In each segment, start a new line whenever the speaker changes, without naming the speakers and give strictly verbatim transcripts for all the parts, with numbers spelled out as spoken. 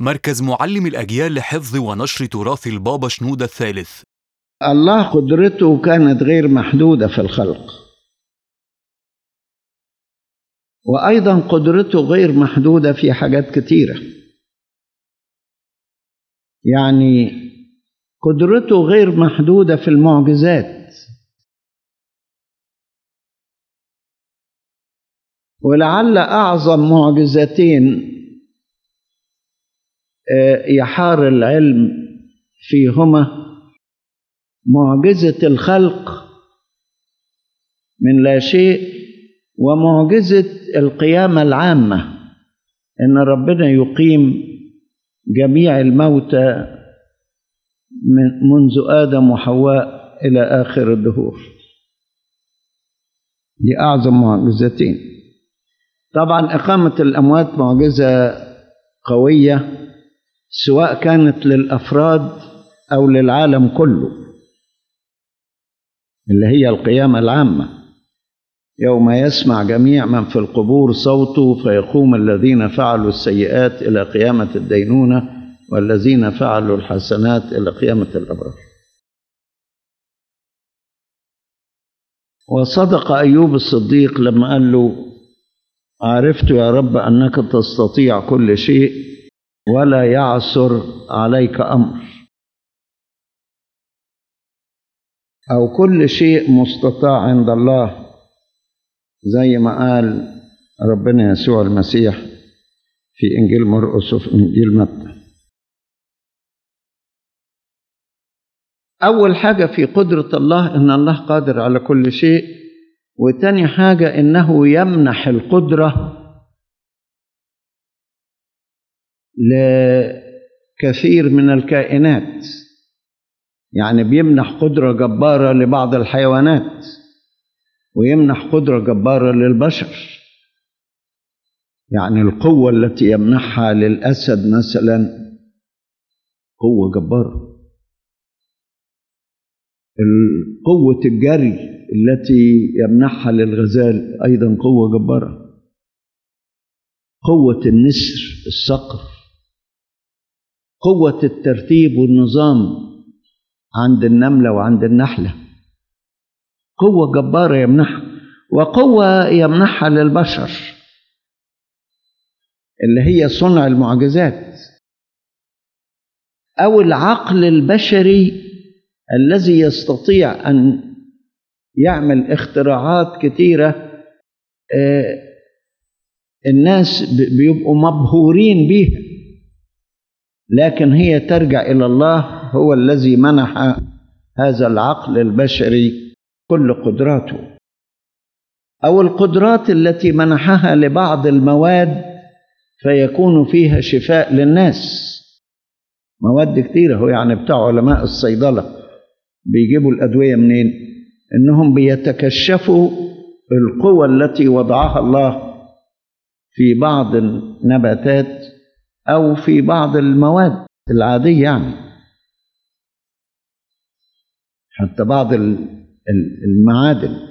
مركز معلم الأجيال لحفظ ونشر تراث البابا شنودة الثالث.
الله قدرته كانت غير محدودة في الخلق، وأيضا قدرته غير محدودة في حاجات كتيرة. يعني قدرته غير محدودة في المعجزات، ولعل أعظم معجزتين يحار العلم فيهما معجزة الخلق من لا شيء، ومعجزة القيامة العامة، إن ربنا يقيم جميع الموتى منذ آدم وحواء إلى آخر الدهور. دي أعظم معجزتين. طبعا إقامة الأموات معجزة قوية، سواء كانت للأفراد أو للعالم كله، اللي هي القيامة العامة، يوم يسمع جميع من في القبور صوته فيقوم الذين فعلوا السيئات إلى قيامة الدينونة والذين فعلوا الحسنات إلى قيامة الأبرار. وصدق أيوب الصديق لما قال له: عرفت يا رب أنك تستطيع كل شيء ولا يعثر عليك أمر، أو كل شيء مستطاع عند الله، زي ما قال ربنا يسوع المسيح في إنجيل مرقس وفي إنجيل متى. أول حاجة في قدرة الله إن الله قادر على كل شيء، وتاني حاجة إنه يمنح القدرة لكثير من الكائنات. يعني بيمنح قدرة جبارة لبعض الحيوانات، ويمنح قدرة جبارة للبشر. يعني القوة التي يمنحها للأسد مثلا قوة جبارة، قوة الجري التي يمنحها للغزال أيضا قوة جبارة، قوة النسر الصقر، قوة الترتيب والنظام عند النملة وعند النحلة، قوة جبارة يمنحها. وقوة يمنحها للبشر اللي هي صنع المعجزات، أو العقل البشري الذي يستطيع أن يعمل اختراعات كتيرة الناس بيبقوا مبهورين بيها، لكن هي ترجع إلى الله، هو الذي منح هذا العقل البشري كل قدراته. أو القدرات التي منحها لبعض المواد فيكون فيها شفاء للناس. مواد كتيرة، هو يعني بتاع علماء الصيدلة بيجيبوا الأدوية منين؟ إنهم بيتكشفوا القوة التي وضعها الله في بعض النباتات أو في بعض المواد العادية، يعني حتى بعض المعادن.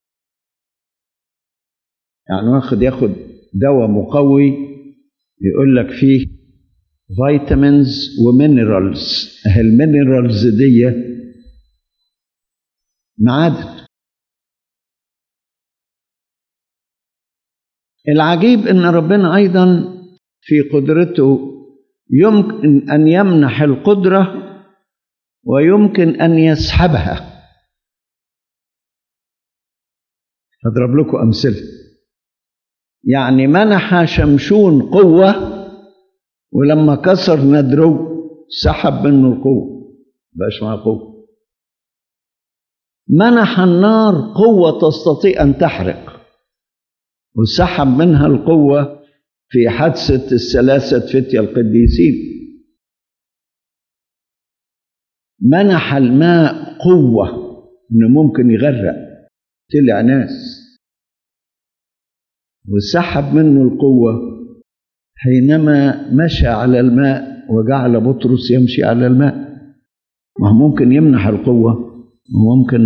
يعني واخد ياخد دواء مقوي يقول لك فيه فيتامينز ومينرالز، اهي المينرالز دي معادن. العجيب ان ربنا ايضا في قدرته يمكن ان يمنح القدرة ويمكن ان يسحبها. هضرب لكم امثله. يعني منح شمشون قوة، ولما كسر ندره سحب منه القوة، مبقاش معاه قوة. منح النار قوة تستطيع أن تحرق، وسحب منها القوة في حادثة الثلاثة فتية القديسين. منح الماء قوة إنه ممكن يغرق طلع ناس، وسحب منه القوة حينما مشى على الماء وجعل بطرس يمشي على الماء. ما ممكن يمنح القوة وممكن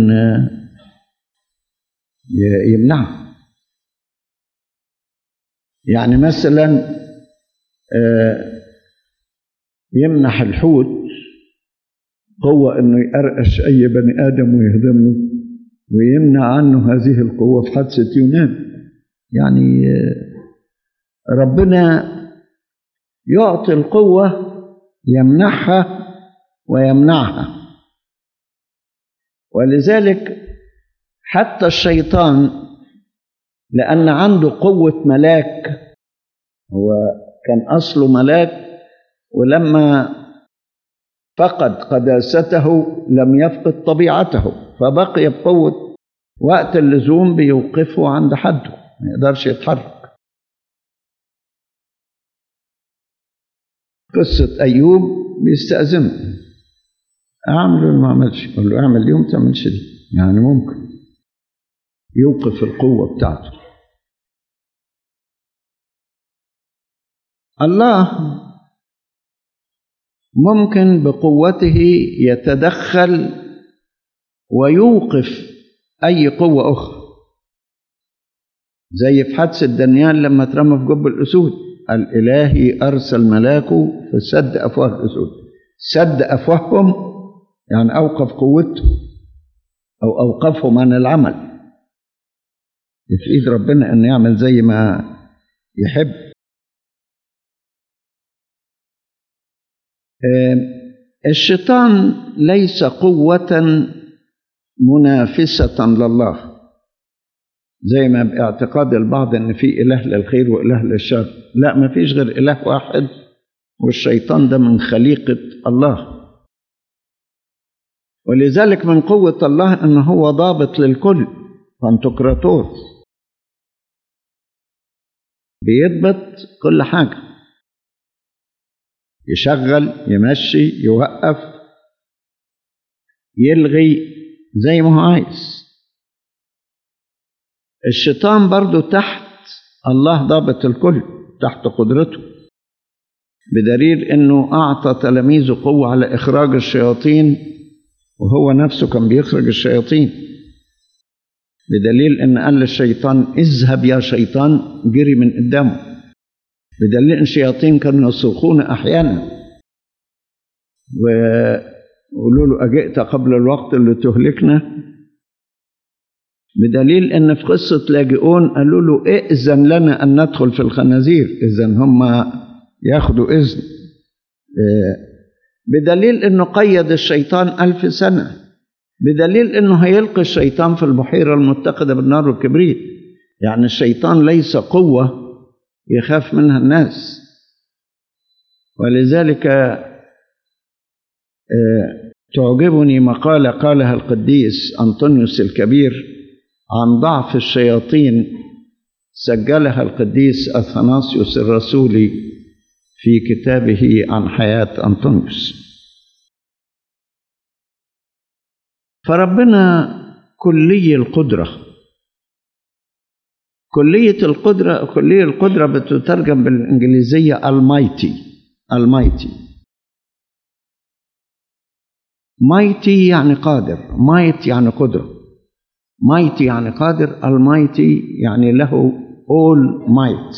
يمنعها. يعني مثلا يمنح الحوت قوة إنه يقرقش أي بني آدم ويهدمه، ويمنع عنه هذه القوة في حادثة يونان. يعني ربنا يعطي القوة، يمنحها ويمنعها. ولذلك حتى الشيطان لأن عنده قوة ملاك، هو كان أصله ملاك، ولما فقد قداسته لم يفقد طبيعته، فبقي بقوة، وقت اللزوم بيوقفه عند حده، ما يقدرش يتحرك. قصة أيوب بيستأذنه، أعمل ولا ما أعملش؟ يقول له أعمل اليوم تعملش دي، يعني ممكن يوقف القوة بتاعته. الله ممكن بقوته يتدخل ويوقف أي قوة أخرى، زي في حادثة دانيال لما اترمى في جب الأسود، الإلهي أرسل ملاكه فسد أفواه الأسود. سد أفواههم يعني أوقف قوتهم أو أوقفهم عن العمل. في إيد ربنا أن يعمل زي ما يحب. الشيطان ليس قوة منافسة لله، زي ما باعتقاد البعض ان في اله للخير واله للشر. لا، ما فيش غير اله واحد، والشيطان ده من خليقة الله. ولذلك من قوة الله ان هو ضابط للكل، بانتوكراتور، بيضبط كل حاجة، يشغل، يمشي، يوقف، يلغي زي ما هو عايز. الشيطان برضو تحت الله ضابط الكل، تحت قدرته، بدليل انه اعطى تلاميذه قوة على اخراج الشياطين، وهو نفسه كان بيخرج الشياطين. بدليل ان قال للشيطان اذهب يا شيطان، جري من قدامه. بدليل ان الشياطين كانوا يصرخون احيانا ويقولوا له اجئت قبل الوقت اللي تهلكنا. بدليل ان في قصة لاجئون قالوا له ائذن لنا ان ندخل في الخنازير، اذن هم ياخدوا اذن. بدليل انه قيد الشيطان الف سنة. بدليل انه هيلقي الشيطان في البحيرة المتقدة بالنار والكبريت. يعني الشيطان ليس قوة يخاف منها الناس. ولذلك تعجبني مقالة قالها القديس أنطونيوس الكبير عن ضعف الشياطين، سجلها القديس أثناسيوس الرسولي في كتابه عن حياة أنطونيوس. فربنا كلي القدرة. كلية القدرة كلية القدرة بتترجم بالإنجليزية Almighty. Almighty Mighty يعني قادر، Might يعني قدرة، Mighty يعني قادر، Almighty يعني له all might.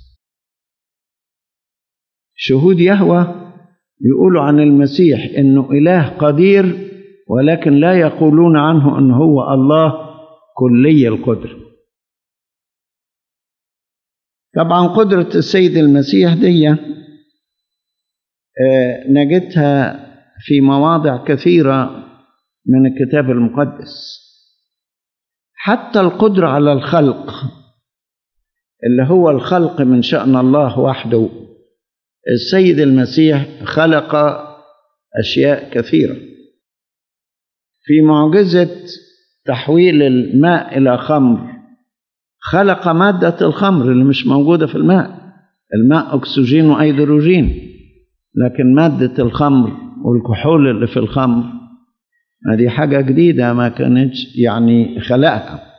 شهود يهوه يقولوا عن المسيح إنه إله قدير، ولكن لا يقولون عنه أنه هو الله كلي القدرة. طبعا قدرة السيد المسيح دي نجدها في مواضع كثيرة من الكتاب المقدس. حتى القدرة على الخلق اللي هو الخلق من شأن الله وحده، السيد المسيح خلق أشياء كثيرة. في معجزة تحويل الماء إلى خمر خلق مادة الخمر اللي مش موجودة في الماء. الماء أكسجين وأيدروجين، لكن مادة الخمر والكحول اللي في الخمر هذه حاجة جديدة ما كانتش يعني خلقها.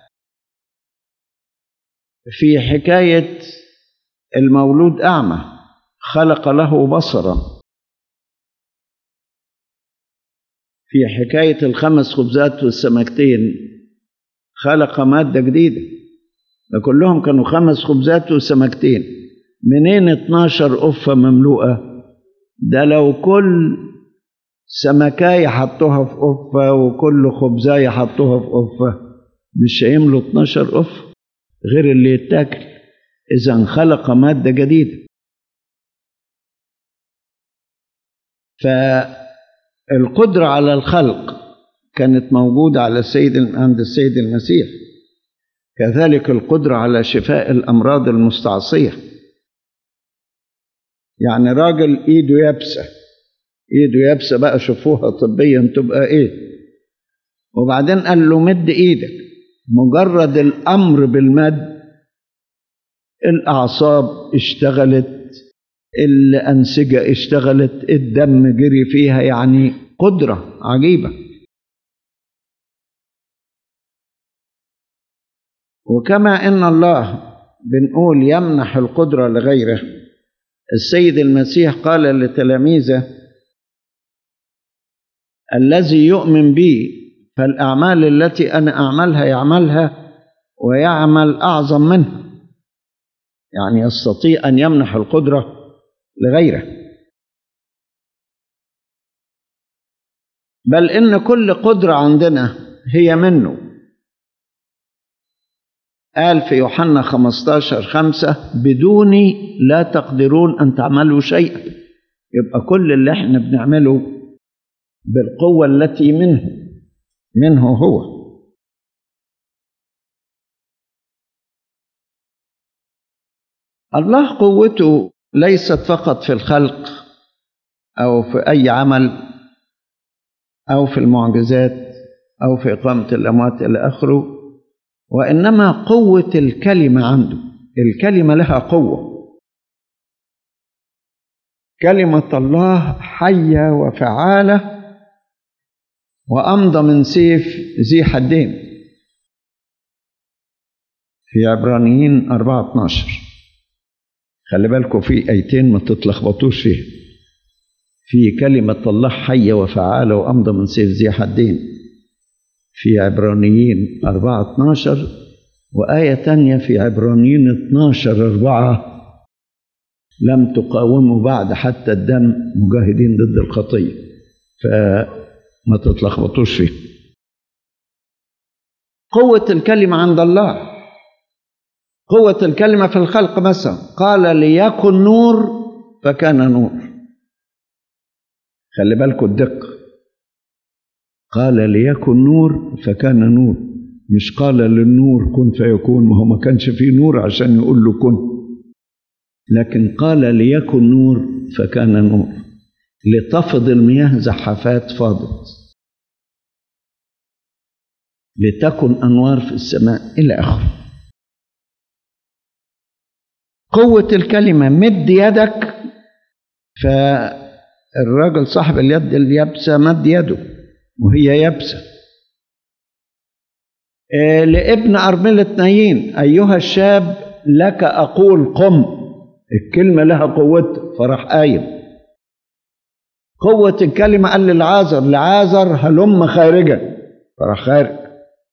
في حكاية المولود أعمى خلق له بصرا. في حكاية الخمس خبزات والسمكتين خلق مادة جديدة. كلهم كانوا خمس خبزات وسمكتين، منين اتناشر قفة مملوءة؟ ده لو كل سمكاية حطوها في قفة وكل خبزاية حطوها في قفة مش هيملوا اتناشر قفة غير اللي يتاكل. إذا خلق مادة جديدة. فالقدرة على الخلق كانت موجودة على السيد عند السيد المسيح، كذلك القدرة على شفاء الأمراض المستعصية. يعني راجل إيده يابسة، إيده يابسة بقى شوفوها طبيا تبقى إيه. وبعدين قال له مد إيدك، مجرد الأمر بالمد الأعصاب اشتغلت، الأنسجة اشتغلت، الدم جري فيها، يعني قدرة عجيبة. وكما إن الله بنقول يمنح القدرة لغيره، السيد المسيح قال لتلاميذه الذي يؤمن بي فالأعمال التي أنا أعملها يعملها ويعمل أعظم منها. يعني يستطيع أن يمنح القدرة لغيره. بل إن كل قدرة عندنا هي منه. قال في يوحنا خمستاشر خمسة بدوني لا تقدرون أن تعملوا شيئا. يبقى كل اللي احنا بنعمله بالقوة التي منه منه هو. الله قوته ليست فقط في الخلق أو في أي عمل أو في المعجزات أو في إقامة الأموات إلى آخره، وإنما قوة الكلمة عنده. الكلمة لها قوة. كلمة الله حية وفعالة وأمضى من سيف ذي حدين في عبرانيين أربعة اتناشر. خلي بالكم في آيتين ما تتلخبطوش فيها. في كلمة الله حية وفعالة وأمضى من سيف ذي حدين في عبرانيين أربعة اتناشر، وآية تانية في عبرانيين اتناشر أربعة لم تقاوموا بعد حتى الدم مجاهدين ضد الخطية. فما تتلخبطوش فيه. قوة الكلمة عند الله. قوة الكلمة في الخلق مثلا قال ليكن نور فكان نور. خلي بالكم الدقة. قال ليكن نور فكان نور، مش قال للنور كن فيكون، ما هو ما كانش فيه نور عشان يقول له كن، لكن قال ليكن نور فكان نور. لتفض المياه زحفات فاضت، لتكن أنوار في السماء إلى آخره. قوة الكلمة. مد يدك. فالراجل صاحب اليد اليابسة مد يده وهي يابسة. آه لابن أرملة نايين أيها الشاب لك أقول قم. الكلمة لها قوة فراح قايم. قوة الكلمة قال للعازر لعازر هلم خارجا فراح خارج.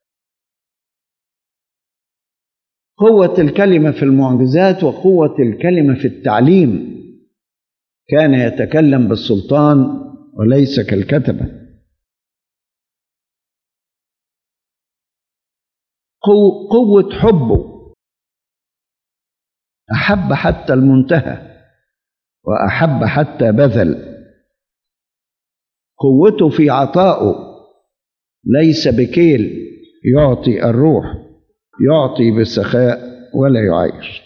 قوة الكلمة في المعجزات وقوة الكلمة في التعليم. كان يتكلم بالسلطان وليس كالكتبة. قوة حبه. أحب حتى المنتهى وأحب حتى بذل. قوته في عطائه ليس بكيل، يعطي الروح، يعطي بالسخاء ولا يعاير.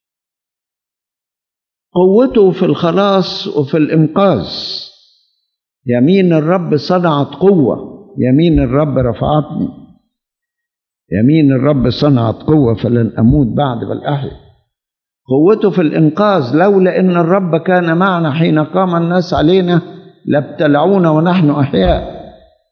قوته في الخلاص وفي الإنقاذ. يمين الرب صنعت قوة، يمين الرب رفعتني. يمين الرب صنعت قوة فلن أموت بعد بل أحيا. قوته في الإنقاذ. لولا إن الرب كان معنا حين قام الناس علينا لابتلعونا ونحن أحياء.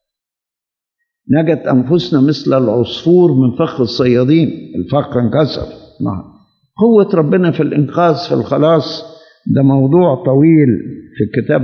نجت أنفسنا مثل العصفور من فخ الصيادين، الفخ انكسر. قوة ربنا في الإنقاذ في الخلاص ده موضوع طويل في الكتاب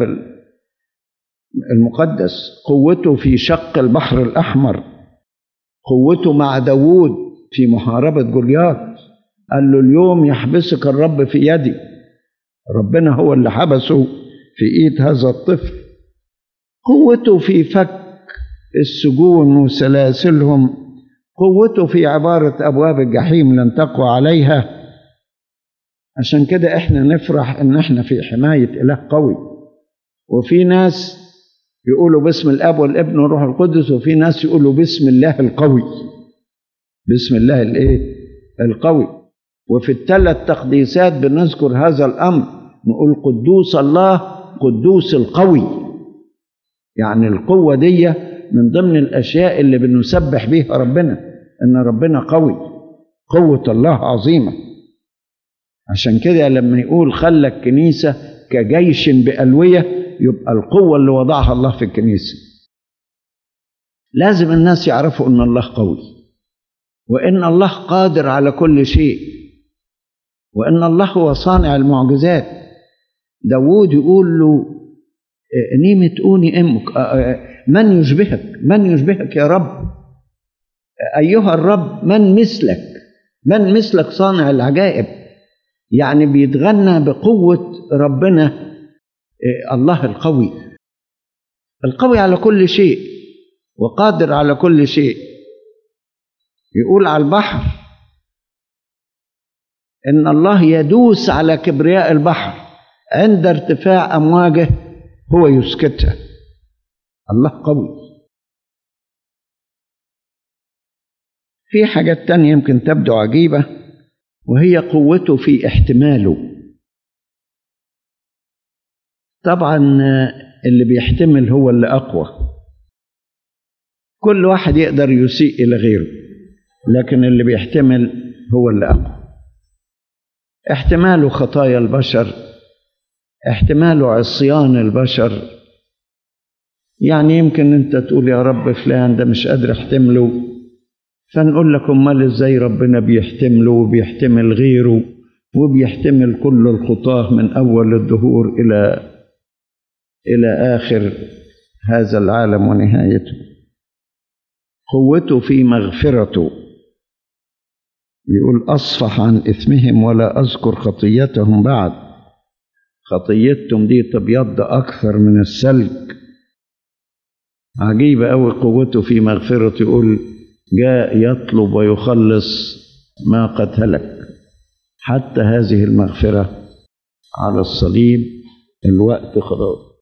المقدس. قوته في شق البحر الأحمر. قوته مع داود في محاربة جولياث. قال له اليوم يحبسك الرب في يدي. ربنا هو اللي حبسه في إيد هذا الطفل، قوته في فك السجون وسلاسلهم، قوته في عبارة أبواب الجحيم لن تقوى عليها. عشان كده إحنا نفرح إن إحنا في حماية إله قوي. وفي ناس يقولوا باسم الأب والابن والروح القدس، وفي ناس يقولوا باسم الله القوي، باسم الله الإيه؟ القوي. وفي الثلاث تقديسات بنذكر هذا الأمر، نقول قدوس الله قدوس القوي. يعني القوة دي من ضمن الأشياء اللي بنسبح بيها ربنا، إن ربنا قوي، قوة الله عظيمة. عشان كده لما يقول خلى الكنيسة كجيش بألوية، يبقى القوة اللي وضعها الله في الكنيسة. لازم الناس يعرفوا إن الله قوي، وإن الله قادر على كل شيء، وإن الله هو صانع المعجزات. داود يقول له نيمة أوني أمك، من يشبهك؟ من يشبهك يا رب؟ أيها الرب من مثلك؟ من مثلك صانع العجائب؟ يعني بيتغنى بقوة ربنا الله القوي، القوي على كل شيء وقادر على كل شيء. يقول على البحر إن الله يدوس على كبرياء البحر، عند ارتفاع أمواجه هو يسكتها. الله قوي. في حاجات تانية يمكن تبدو عجيبة، وهي قوته في احتماله. طبعا اللي بيحتمل هو اللي أقوى. كل واحد يقدر يسيء إلى غيره، لكن اللي بيحتمل هو اللي أقوى. احتماله خطايا البشر، احتماله عصيان البشر. يعني يمكن انت تقول يا رب فلان ده مش قادر احتمله، فنقول لك امال ازاي ربنا بيحتمله وبيحتمل غيره وبيحتمل كل الخطاه من اول الدهور الى الى اخر هذا العالم ونهايته. قوته في مغفرته. يقول اصفح عن اثمهم ولا اذكر خطيتهم بعد. خطيتهم دي تبيض اكثر من الثلج. عجيبة أوي قوته في مغفرته. يقول جاء يطلب ويخلص ما قد هلك. حتى هذه المغفرة على الصليب الوقت خلاص.